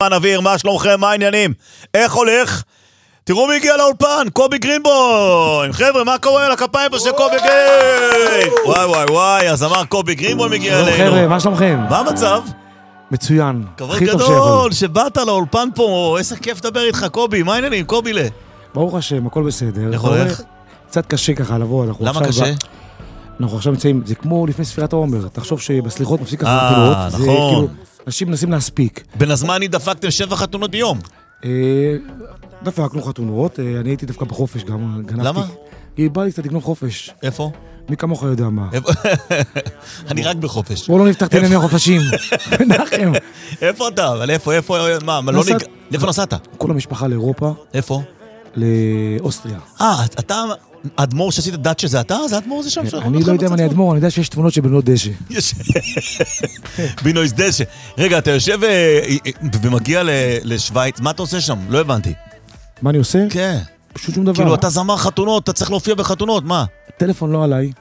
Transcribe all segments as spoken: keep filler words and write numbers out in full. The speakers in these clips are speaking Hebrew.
אולפן אוויר, מה שלומכם, מה העניינים? איך הולך? תראו מי הגיע לאולפן, קובי גרינבוים. חבר'ה, מה קורה על הכפיים פה של קובי גרינבוים? וואי וואי וואי, אז אמר קובי גרינבוים הגיע אלינו. חבר'ה, מה שלומכם? מה המצב? מצוין. כבוד גדול, שבאת לאולפן פה, איזה כיף לדבר איתך, קובי, מה העניינים, קובי לה? ברוך השם, הכל בסדר. איך הולך? קצת קשה ככה לבוא. למה קשה? אנחנו עכשיו נמצאים, זה כמו לפני ספירת העומר, תחשוב שבסליחות מפסיק אה, החתונות, זה נכון. כאילו, אנשים מנסים להספיק. בין הזמן דפקתם שבע חתונות ביום. אה, דפקנו חתונות, אה, אני הייתי דווקא בחופש גם, גנבתי. למה? כי בא לי קצת לגנוב חופש. איפה? מי כמוך יודע מה. אני רק בחופש. בואו לא נפתח את ענייני החופשים. נחם. איפה אתה? אבל איפה, איפה, מה, מה, לא נג... איפה נסעת? כל המשפחה לאירופה, איפה? לאוסטריה. אה, אתה, אדמו"ר שעשית דת שזה אתה? זה אדמו"ר זה שם? אני לא יודע אם אני אדמו"ר, אני יודע שיש תמונות של בנות דשא. בינויס דשא. רגע, אתה יושב ומגיע לשוויץ, מה אתה עושה שם? לא הבנתי. מה אני עושה? כן. פשוט שום דבר. כאילו, אתה זמר חתונות, אתה צריך להופיע בחתונות, מה? טלפון לא עליי,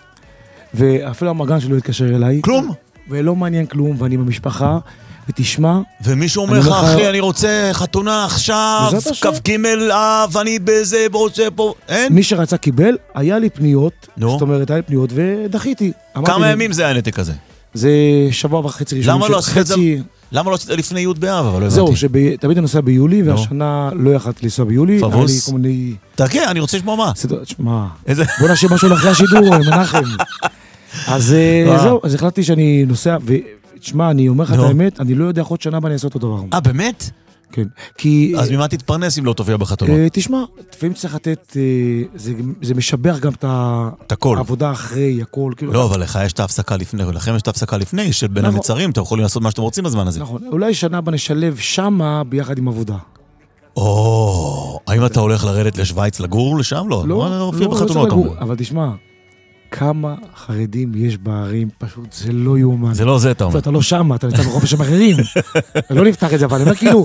ואפילו המגן שלו התקשר אליי. כלום? ולא מעניין כלום, ואני במשפחה, ותשמע... ומישהו אומר לך, אחי, אני רוצה חתונה עכשיו, כף גימל אב, אני בזה, רוצה פה, אין? מי שרצה קיבל, היה לי פניות, זאת אומרת, היה לי פניות, ודחיתי. כמה ימים זה היה נתק הזה? זה שבוע וחצי ראשון. למה לא עשית את זה? למה לא עשית לפני י' באב, אבל לא הבנתי. זהו, שתמיד אני נוסע ביולי, והשנה לא יכלתי לנסוע ביולי. פבוס? תראה, אני רוצה לשמוע מה. שמע, בוא נשאיר משהו לאחרי השידור, מנחם. אז זהו, אז החלטתי שאני נוסע, ותשמע, אני אומר לך את האמת, אני לא יודע עוד שנה בה אני אעשה אותו דבר. אה, באמת? כן, כי... אז ממה תתפרנס אם לא תופיע בחתונות? תשמע, לפעמים צריך לתת, זה משבח גם את העבודה אחרי, הכל. לא, אבל לך יש את ההפסקה לפני, לכם יש את ההפסקה לפני, של בין המצרים, אתם יכולים לעשות מה שאתם רוצים בזמן הזה. נכון, אולי שנה בה נשלב שמה ביחד עם עבודה. או, האם אתה הולך לרדת לשוויץ לגור לשם? לא, לא, לא, אבל תשמע, כמה חרדים יש בערים, פשוט זה לא יאומן. זה לא זה, אתה אומר. אתה לא שם, אתה נמצא בחופש עם אחרים. לא נפתח את זה, אבל אני אומר כאילו...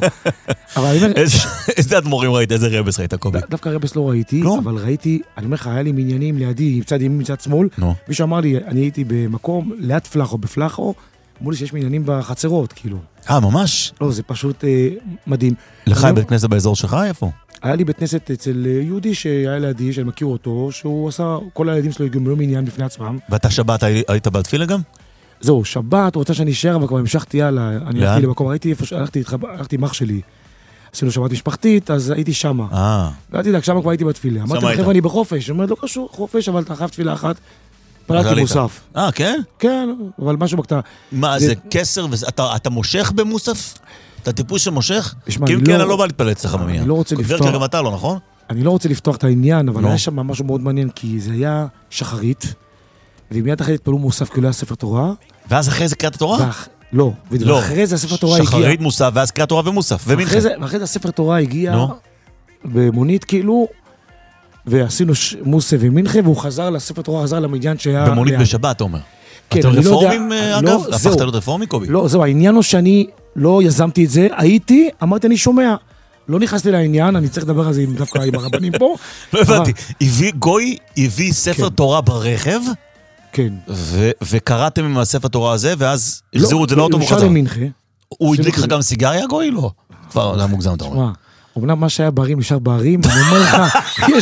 איזה אדמו"רים ראית, איזה רבס ראית, קובי? דווקא רבס לא ראיתי, אבל ראיתי, אני אומר לך, היה לי מעניינים לידי, מצד ימין, מצד שמאל. מישהו אמר לי, אני הייתי במקום, ליד פלחו, בפלחו, אמרו לי שיש מעניינים בחצרות, כאילו. אה, ממש? לא, זה פשוט מדהים. לך בית כנסת באזור שלך, איפה? היה לי בית כנסת אצל יהודי שהיה לידי, שאני מכיר אותו, שהוא עשה, כל הילדים שלו הגיעו מעניין בפני עצמם. ואתה שבת היית בתפילה גם? זהו, שבת, הוא רוצה שאני אשאר, אבל כבר המשכתי יאללה, אני הלכתי למקום, ראיתי איפה שהלכתי, הלכתי עם אח שלי, עשינו שבת משפחתית, אז הייתי שמה. אה. ואל תדאג, שמה כבר הייתי בתפילה. אמרתי לכם, אני בחופש, אני אומר, לא קשור, חופש, אבל אתה חייב תפילה אחת, פלטתי מוסף. אה, כן? כן, אבל משהו בקטנה. מה, זה כסר, אתה מושך במוסף? אתה טיפוס שמושך? כי אם כן, אני לא בא להתפלל אצלך במניין. אני לא רוצה לפתוח... גם אתה לא, נכון? אני לא רוצה לפתוח את העניין, אבל היה שם משהו מאוד מעניין, כי זה היה שחרית, ומיד אחרי התפללו מוסף, כי לא היה ספר תורה. ואז אחרי זה קריאת התורה? לא, ואחרי זה הספר תורה הגיע... שחרית מוסף, ואז קריאת תורה ומוסף, ומנחם. ואחרי זה הספר תורה הגיע במונית, כאילו, ועשינו מוסף ומנחם, והוא חזר לספר תורה, חזר למדיין שהיה... במונית בשבת, אתה אומר. אתם רפורמים, אגב? הפכת להיות רפורמי, קובי? לא, זהו, העניין הוא שאני לא יזמתי את זה, הייתי, אמרתי, אני שומע. לא נכנסתי לעניין, אני צריך לדבר על זה דווקא עם הרבנים פה. לא הבנתי, גוי הביא ספר תורה ברכב, כן. וקראתם עם הספר תורה הזה, ואז החזירו את זה לאוטו וחזר. הוא הדליק לך גם סיגריה, גוי? לא. כבר, זה מוגזם, אתה אומר. אמנם מה שהיה בערים נשאר בערים, אני אומר לך,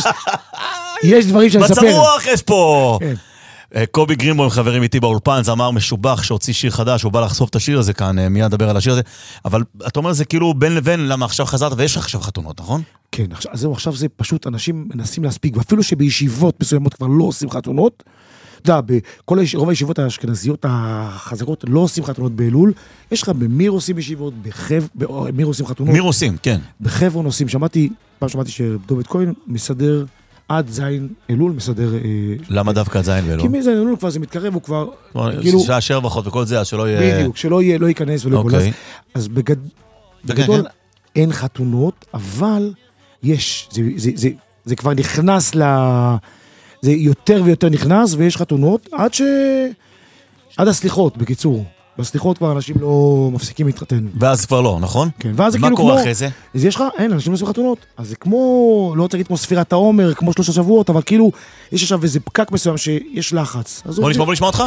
יש דברים שאני אספר. מצב רוח יש פה! קובי גרינבוים חברים איתי באולפן, זמר משובח שהוציא שיר חדש, הוא בא לחשוף את השיר הזה כאן, מיד נדבר על השיר הזה, אבל אתה אומר זה כאילו בין לבין, למה עכשיו חזרת ויש לך עכשיו חתונות, נכון? כן, זהו, עכשיו זה פשוט אנשים מנסים להספיק, ואפילו שבישיבות מסוימות כבר לא עושים חתונות, אתה יודע, בכל רוב הישיבות האשכנזיות החזקות לא עושים חתונות באלול, יש לך במיר עושים ישיבות, במיר עושים חתונות. מיר עושים, כן. בחברון עושים, שמעתי, פעם שמעתי שדוד כהן מסדר עד זין אלול, מסדר... למה דווקא עד זין ואלול? כי מי זין אלול כבר זה מתקרב, הוא כבר... שעה שבחות וכל זה, אז שלא יהיה... בדיוק, שלא ייכנס ולא יגולס. אז בגדול אין חתונות, אבל יש, זה כבר נכנס ל... זה יותר ויותר נכנס, ויש חתונות, עד ש... עד הסליחות, בקיצור. בסליחות כבר אנשים לא מפסיקים להתחתן. ואז כבר לא, נכון? כן, ואז זה כאילו כמו... מה קורה אחרי זה? אז יש לך, אין, אנשים לא עושים חתונות. אז זה כמו, לא רוצה להגיד כמו ספירת העומר, כמו שלושה שבועות, אבל כאילו, יש עכשיו איזה פקק מסוים שיש לחץ. בוא נשמע, בוא נשמע אותך.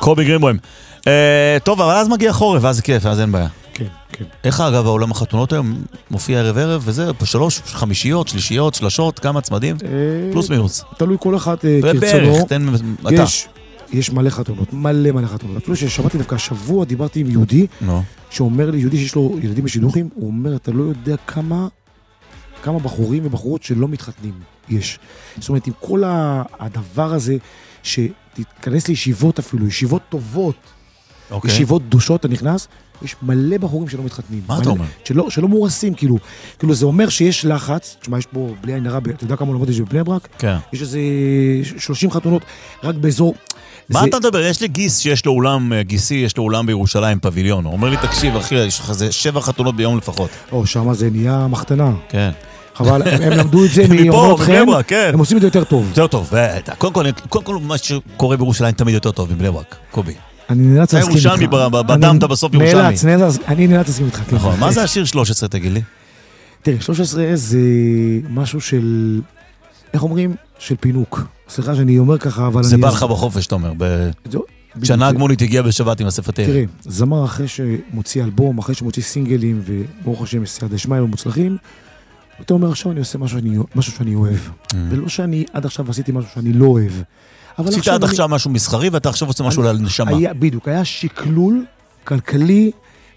קובי גרינבוים. טוב, אבל אז מגיע חורף, ואז זה כיף, אז אין בעיה. כן, כן. איך אגב העולם החתונות היום מופיע ערב ערב, וזה פה שלוש, חמישיות, שלישיות, שלשות, כמה צמדים? פלוס מינוס. תלוי כל אחד כרצונו. בערך, תן אתה. יש מלא חתונות, מלא מלא חתונות. אפילו ששמעתי דווקא השבוע, דיברתי עם יהודי, שאומר לי, יהודי שיש לו ילדים בשידוכים, הוא אומר, אתה לא יודע כמה, כמה בחורים ובחורות שלא מתחתנים יש. זאת אומרת, עם כל הדבר הזה, שתתכנס לישיבות אפילו, ישיבות טובות, ישיבות קדושות, אתה נכנס, יש מלא בחורים שלא מתחתנים. מה אתה אומר? שלא, שלא מורסים, כאילו. כאילו, זה אומר שיש לחץ, תשמע, יש פה בלי עין הרע, אתה יודע כמה עולמות יש בבני ברק? כן. יש איזה שלושים חתונות, רק באזור... מה זה... אתה מדבר? יש לי גיס שיש לו אולם, גיסי, יש לו אולם בירושלים, פביליון. הוא אומר לי, תקשיב, אחי, יש לך שבע חתונות ביום לפחות. או, שמה זה נהיה מחתנה. כן. חבל, הם למדו את זה מאומנות חן, הם עושים את זה יותר טוב. יותר טוב, קודם כל, מה שקורה בירושלים תמיד יותר טוב מבני ברק, קובי. אני נאלץ להסכים איתך. ירושלמי, בדם אתה בסוף ירושלמי. נאלץ, נאלץ, אני נאלץ להסכים איתך. נכון, מה זה השיר שלוש עשרה, תגיד לי? תראה, שלוש עשרה זה משהו של, איך אומרים? של פינוק. סליחה שאני אומר ככה, אבל אני... זה בא לך בחופש, אתה אומר. כשהנהג מונית הגיע בשבת עם הספר תראה. תראה, זמר אחרי שמוציא אלבום, אחרי שמוציא סינגלים, וברוך השם יסייעדי שמיים ומוצלחים, אתה אומר, עכשיו אני עושה משהו שאני אוהב. ולא שאני עד עכשיו עשיתי משהו שאני לא אוהב. עשית עד עכשיו משהו מסחרי, ואתה עכשיו עושה משהו לנשמה. בדיוק, היה שקלול כלכלי,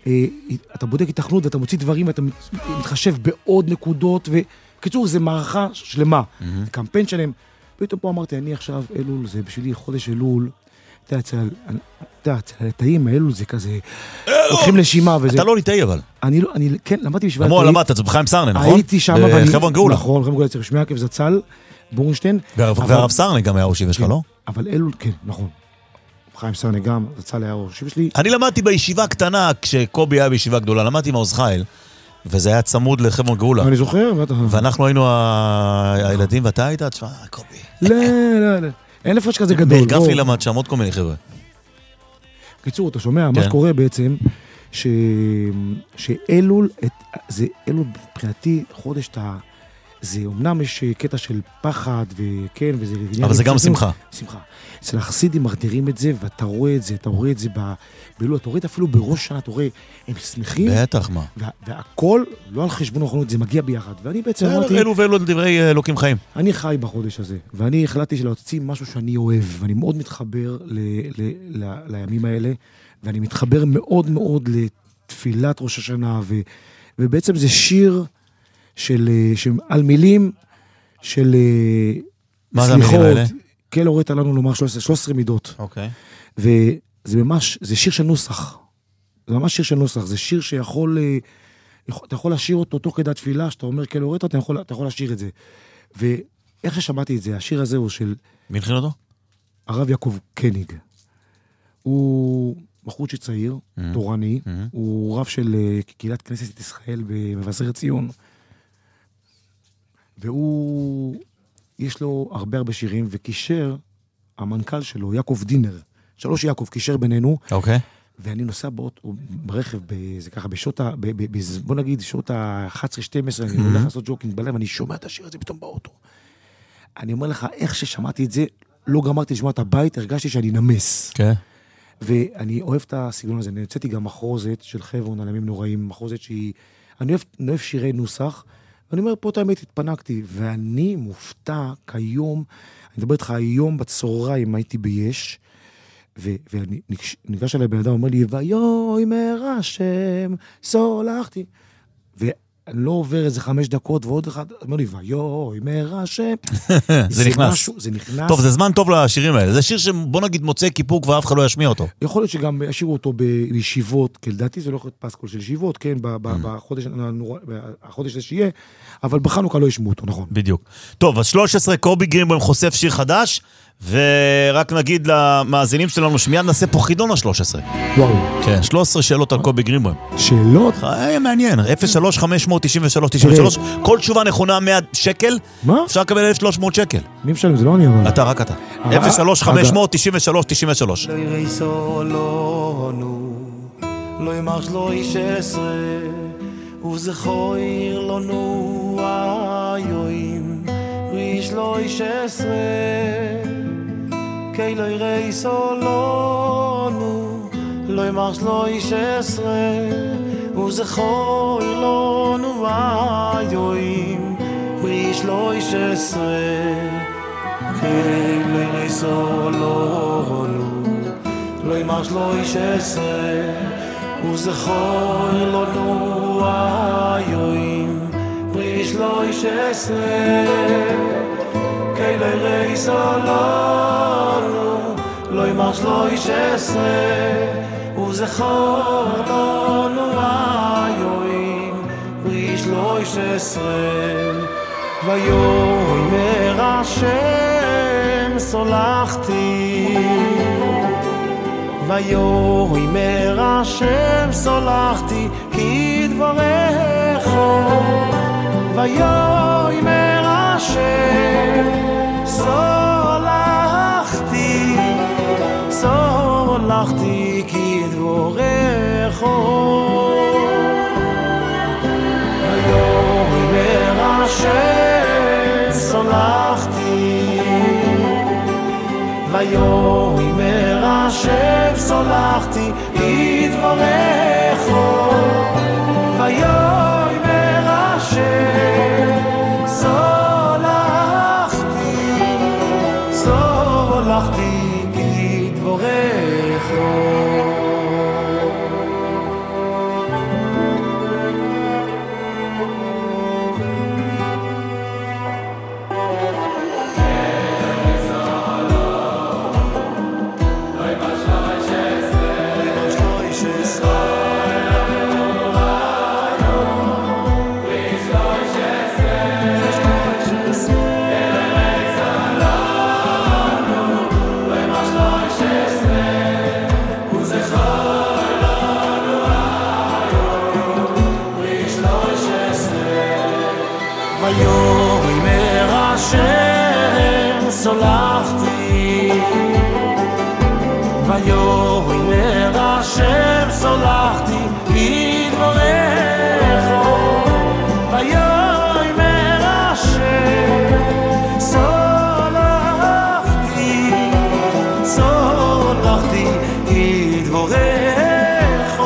אתה בודק התכנות, ואתה מוציא דברים, ואתה מתחשב בעוד נקודות, וקיצור, זה מערכה שלמה, זה קמפיין שלם. פתאום פה אמרתי, אני עכשיו, אלול, זה בשבילי חודש אלול, אתה יודע, הטעים, אלול זה כזה, לוקחים לשימה וזה... אתה לא ליטאי אבל. אני לא, אני, כן, למדתי בשביל... כמו למדת, זה בחיים סרנה, נכון? הייתי שם, ואני... בחברון גאולה. נכון, חברון גאולה, אצל שמי עקב זצ"ל, בורנשטיין. והרב סרנה גם היה ראש ישיבה שלך, לא? אבל אלול, כן, נכון. חיים סרנה גם, זצ"ל היה ראש ישיבה שלי. אני למדתי בישיבה קטנה, כשקובי היה בישיבה גדולה, למדתי עם עוז חיל, וזה היה צמוד לחברון גאולה. אני זוכר, ואנחנו היינו הילדים, ואתה היית, תשמע, קובי. לא, לא, לא. אין לפרש כזה גדול. גפני למד שם, עוד כל מיני חבר'ה. קיצור, אתה שומע, מה שקורה בעצם, שאלול, זה אלול מבחינתי חודש, זה אומנם יש קטע של פחד, וכן, וזה... אבל זה גם שמחה. שמחה. אצל החסידים מגדירים את זה, ואתה רואה את זה, אתה רואה את זה באלול, אתה רואה את אפילו בראש שנה, אתה רואה, הם שמחים. בטח, מה. והכל, לא על חשבון האחרונות, זה מגיע ביחד. ואני בעצם אמרתי... אלו ואלו דברי אלוקים חיים. אני חי בחודש הזה, ואני החלטתי להוציא משהו שאני אוהב, ואני מאוד מתחבר לימים האלה, ואני מתחבר מאוד מאוד לתפילת ראש השנה, ובעצם זה שיר של, על מילים של מה זה המילים האלה? כן, הורית לנו לומר שלוש עשרה מידות. אוקיי. וזה ממש, זה שיר של נוסח. זה ממש שיר של נוסח. זה שיר שיכול, אתה יכול לשיר אותו תוך כדי התפילה, שאתה אומר כן, הורית, אתה יכול, אתה יכול לשיר את זה. ואיך ששמעתי את זה, השיר הזה הוא של... מי הלחין אותו? הרב יעקב קניג. הוא בחורצ'י צעיר, תורני, הוא רב של קהילת כנסת ישראל במבשרת ציון. והוא, יש לו הרבה הרבה שירים, וקישר, המנכ"ל שלו, יעקב דינר, שלוש יעקב, קישר בינינו, אוקיי. ואני נוסע באוטו, ברכב, זה ככה, בשעות, בוא נגיד, שעות ה-אחת עשרה שתים עשרה, אני הולך לעשות ג'וקינג בלב, אני שומע את השיר הזה פתאום באוטו. אני אומר לך, איך ששמעתי את זה, לא גמרתי לשמוע את הבית, הרגשתי שאני נמס. כן. ואני אוהב את הסגנון הזה, אני יוצאתי גם מחרוזת של חברון על ימים נוראים, מחרוזת שהיא, אני אוהב, אני אוהב שירי נוסח, ואני אומר, פה את האמת התפנקתי, ואני מופתע כיום, אני מדבר איתך היום בצהריים, הייתי ביש, ואני ניגש עליי בן אדם, אומר לי, ויוי מהרה שם, סולחתי, ואני לא עובר איזה חמש דקות, ועוד אחד, אומר לי, ויוי מהרה שם, זה נכנס. זה נכנס. טוב, זה זמן טוב לשירים האלה, זה שיר שבוא נגיד מוצא כיפור, כבר אף אחד לא ישמיע אותו. יכול להיות שגם ישירו אותו בישיבות, כי לדעתי זה לא יכול להיות פסקול של ישיבות, כן, בחודש הזה שיהיה, אבל בחנוכה לא ישמעו אותו, נכון. בדיוק. טוב, אז שלוש עשרה קובי גרינבוים חושף שיר חדש, ורק נגיד למאזינים שלנו שמיד נעשה פה חידון ה-שלוש עשרה. וואו. כן, שלוש עשרה שאלות על קובי גרינבוים. שאלות? היה מעניין, אפס שלוש חמש תשע שלוש תשע שלוש, כל תשובה נכונה מאה שקל, מה? אפשר לקבל אלף ושלוש מאות שקל. מי משלם? זה לא אני אבל. אתה, רק אתה. אפס שלוש חמש תשע שלוש תשע שלוש. לא ירייסו לנו, לא ימר שלוש עשרה, וזכויר לנו היועים, ושלוש עשרה, כי לא ירייסו לנו, לא ימח שלוש עשרה וזכור לנו היום פרי שלוש עשרה כלי ריסו לנו לא ימח שלוש עשרה וזכור לנו היום פרי שלוש עשרה כלי ריסו לנו לא ימח שלוש עשרה וזכור לנו היום פרי שלוש עשרה ויאמר השם סולחתי ויאמר השם סולחתי כדברך ויאמר השם סולחתי סולחתי כדברך ויאמר השם סולחתי ויאמר השם סולחתי כדברך ויאמר השם סולחתי סולחתי כדברך ויאמר השם סולחתי ויאמר השם סולחתי כדברך ויאמר השם סולחתי סולחתי כדברך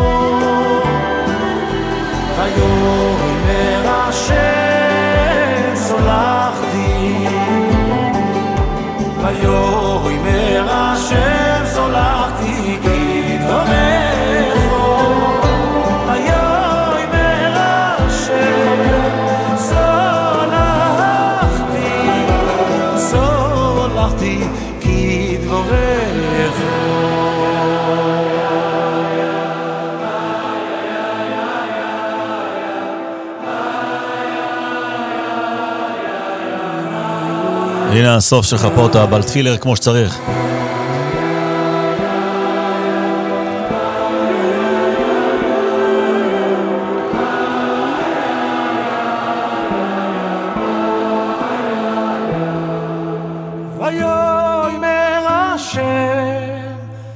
ויאמר השם סולחתי ויאמר השם סולחתי כדברך ויאמר השם סולחתי סולחתי כדברך הנה הסוף שלך פה, אתה בלטפילר כמו שצריך. ויאמר השם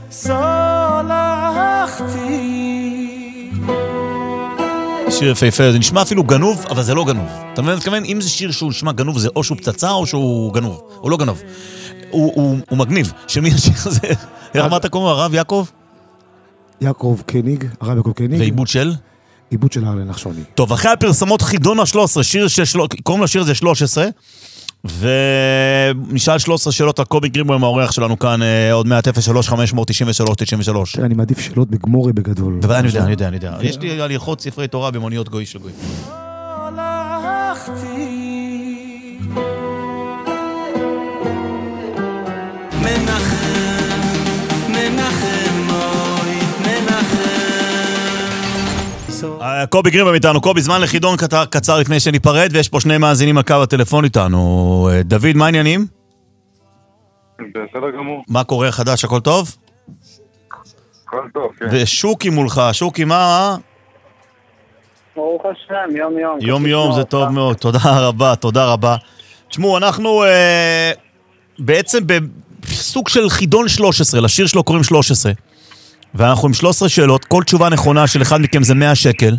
סולחתי. שיר יפהפה, זה נשמע אפילו גנוב, אבל זה לא גנוב. אתה מבין, מתכוון, אם זה שיר שהוא נשמע גנוב, זה או שהוא פצצה או שהוא גנוב. הוא לא גנוב. הוא, הוא, הוא מגניב. של מי השיר הזה? איך אמרת קוראים? הרב יעקב? יעקב קניג, הרב יעקב קניג. ועיבוד של? עיבוד של אהרן נחשוני. טוב, אחרי הפרסמות חידון ה-שלוש עשרה, שיר של... קוראים לשיר הזה שלוש עשרה, ונשאל שלוש עשרה שאלות על קובי גרינבוים, האורח שלנו כאן, עוד מעט אפס שלוש חמש תשע שלוש תשע שלוש. תראה, אני מעדיף שאלות בגמורי בגדול. בוודאי, אני יודע, אני יודע, אני יודע. יש לי הליכות ספרי תורה במוניות גוי של גוי. קובי גרינבוים איתנו. קובי, זמן לחידון קצר לפני שניפרד, ויש פה שני מאזינים על קו הטלפון איתנו. דוד, מה העניינים? בסדר גמור. מה קורה חדש, הכל טוב? הכל טוב, כן. ושוקי מולך, שוקי, מה? ברוך השם, יום יום. יום יום, זה טוב מאוד, תודה רבה, תודה רבה. תשמעו, אנחנו אה, בעצם בסוג של חידון שלוש עשרה, לשיר שלו קוראים שלוש עשרה, ואנחנו עם שלוש עשרה שאלות, כל תשובה נכונה של אחד מכם זה מאה שקל,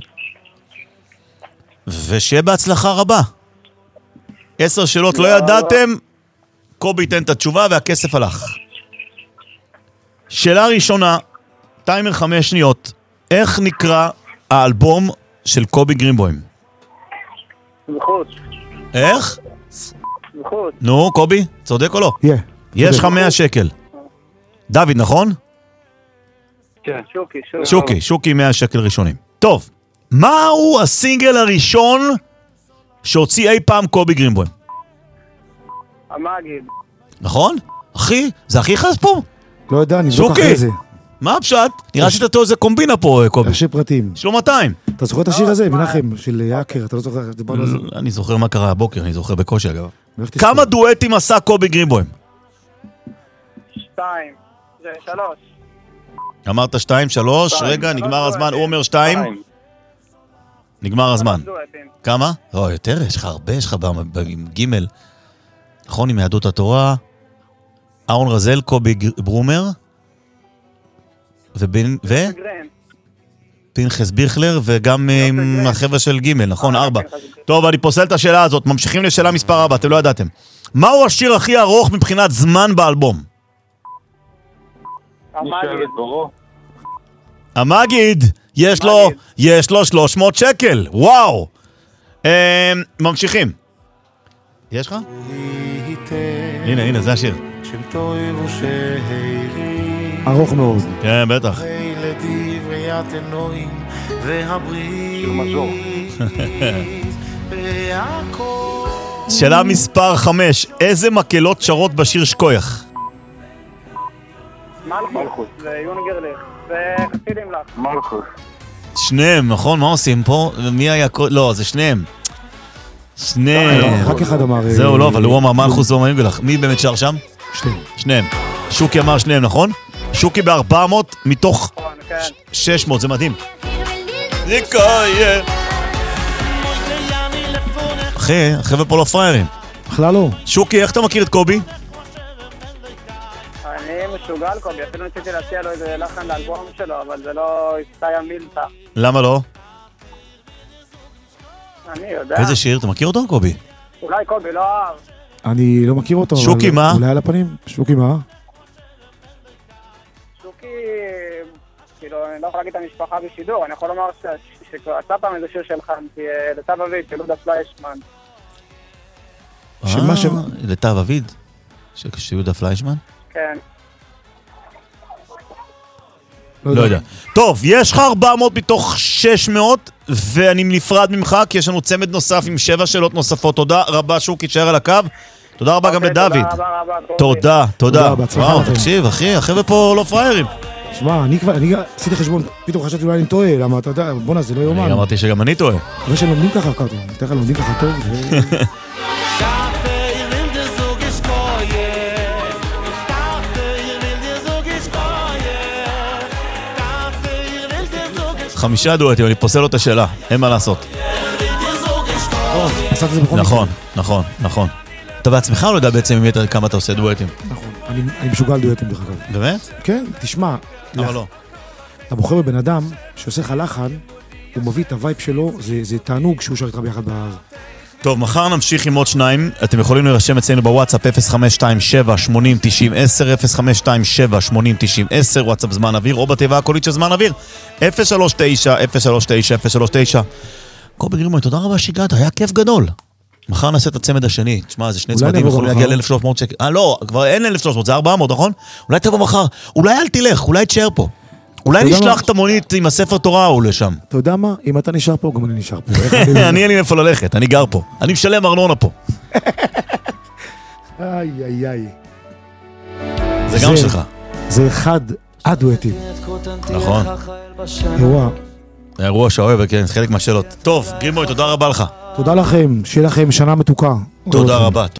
ושיהיה בהצלחה רבה. עשר שאלות לא ידעתם, קובי ייתן את התשובה והכסף הלך. שאלה ראשונה, טיימר חמש שניות. איך נקרא האלבום של קובי גרינבוים? זכות. איך? זכות. נו, קובי, צודק או לא? Yeah. יש לך מאה שקל. דוד, נכון? כן. שוקי, שוקי. שוקי, שוקי מאה שקל ראשונים. טוב, מהו הסינגל הראשון שהוציא אי פעם קובי גרינבוים? המגיד. נכון? אחי, זה הכי חס פה? לא יודע, נבדוק שוקי. אחרי זה. מה הפשט? נראה שאתה טוב איזה קומבינה פה, קובי. ראשי פרטים. יש לו מאתיים. אתה זוכר את השיר הזה, מנחם, של יאקר, אתה לא זוכר, דיברנו על זה. אני זוכר מה קרה הבוקר, אני זוכר בקושי אגב. ואיך תזכור? כמה דואטים עשה קובי גרינבוים? שתיים. זה שלוש. אמרת שתיים, שלוש, שתיים. רגע, שלוש נגמר הזמן, דואטים. הוא אומר שתיים, שתיים. נגמר הזמן. דואטים. כמה? לא, יותר, יש לך הרבה, יש לך עם גימל. נכון, עם יהדות התורה, אהרון רזל, קובי גר- ברומר, ובין, ו? גרן. פנחס ביכלר, וגם עם גרן. החבר'ה של גימל, נכון, אה, ארבע. פנחס גרן. טוב, אני פוסל את השאלה הזאת, ממשיכים לשאלה מספר ארבע, אתם לא ידעתם. מהו השיר הכי ארוך מבחינת זמן באלבום? המגיד. נשארת בורו. המגיד, יש לו, המגיד. יש לו שלוש מאות שקל, וואו. אה, ממשיכים. יש לך? הנה, הנה, זה השיר. שם טוב ושהירי ארוך מאוד. כן, בטח. לדברי התנועים והברית שיר מזור. והכל שאלה מספר חמש, איזה מקהלות שרות בשיר שכוייך? מלכות. מלכות. זה יונגרליך. וחסידים לך. מלכוס. שניהם, נכון? מה עושים פה? מי היה... קוד- לא, זה שניהם. שניהם. רק אחד אמר... זהו, לא, אבל הוא אמר מה מלכוס ואומרים לך. מי באמת שר שם? שתיים. שניהם. שוקי אמר שניהם, נכון? שוקי ב-ארבע מאות מתוך נכון, כן. שש מאות, זה מדהים. זיקויה. אחי, החבר'ה פה לא פריירים. בכלל לא. שוקי, איך אתה מכיר את קובי? אני משוגע על קובי, אפילו ניסיתי להציע לו איזה לחן לאלבום שלו, אבל זה לא הסתיים מילתא. למה לא? אני יודע. איזה שיר? אתה מכיר אותו, קובי? אולי קובי לא אהב. אני לא מכיר אותו. שוקי, אבל מה? אולי על הפנים. שוקי מה? שוקי, כאילו, אני לא יכול להגיד את המשפחה בשידור, אני יכול לומר שעשה פעם איזה שיר של חנתי, לצו אביב, של לודה פליישמן. שמה אה, שמה? לתו אביד? של יהודה פליישמן? כן. לא יודע. טוב, יש לך ארבע מאות מתוך שש מאות, ואני נפרד ממך, כי יש לנו צמד נוסף עם שבע שאלות נוספות. תודה רבה, שוקי, תשאר על הקו. תודה רבה גם אוקיי, לדוד. תודה רבה רבה, קובי. תודה, תודה. תודה, בהצלחה וואו, לכם. תקשיב, אחי, החבר'ה פה לא פריירים. שמע, אני כבר, אני עשיתי חשבון, פתאום חשבתי אולי אני טועה, למה אתה יודע, בוא'נה, זה לא יאומן. אני אמרתי שגם אני טועה. אחרי שהם לומדים ככה, קרטון, בדרך כלל לומדים ככה טוב. ו- Dachte, ihr will dir so geschreuen. Dachte, ihr will dir so geschreuen. Dachte, ihr will dir so geschreuen. חמישה דואטים, אני פוסל לו את השאלה, אין מה לעשות. עשת את זה בכל נכון, נכון, נכון. אתה בעצמך לא יודע בעצם אם אתה- כמה אתה עושה דואטים. נכון. אני אני משוגע על דואטים דרך אגב. באמת? כן, תשמע, למה לא? אתה בוחר בבן אדם שעושה לך לחן, הוא מביא את הווייב שלו, זה זה תענוג שהוא שר איתך ביחד ב... טוב, מחר נמשיך עם עוד שניים. אתם יכולים להירשם אצלנו בוואטסאפ אפס חמש שתיים שבע שמונים תשעים עשר, אפס חמש שתיים שבע שמונים תשעים עשר, וואטסאפ זמן אוויר, או בתיבה הקולית של זמן אוויר, אפס שלוש תשע אפס שלוש תשע אפס שלוש תשע. קובי גרינבוים, תודה רבה שהגעת, היה כיף גדול. מחר נעשה את הצמד השני. תשמע, זה שני אולי צמדים, נבוא יכולים גם להגיע מחר. ל-אלף ושלוש מאות שקל. אה, לא, כבר אין אלף ושלוש מאות, זה ארבע מאות, נכון? אולי תבוא מחר, אולי אל תלך, אולי תשאר פה. אולי אתה יודע נשלח מה? את המונית עם הספר תורה ההוא לשם. אתה יודע מה? אם אתה נשאר פה, גם אני נשאר פה. איך אני- אני אין לי איפה ללכת, אני גר פה. אני משלם ארנונה פה. איי, איי, איי. זה גם שלך. זה אחד הדואטים. נכון. אירוע. האירוע שאוהב, כן, חלק מהשאלות. טוב, גרינבוים, תודה רבה לך. תודה לכם, שיהיה לכם שנה מתוקה. תודה אוהב אתכם. רבה.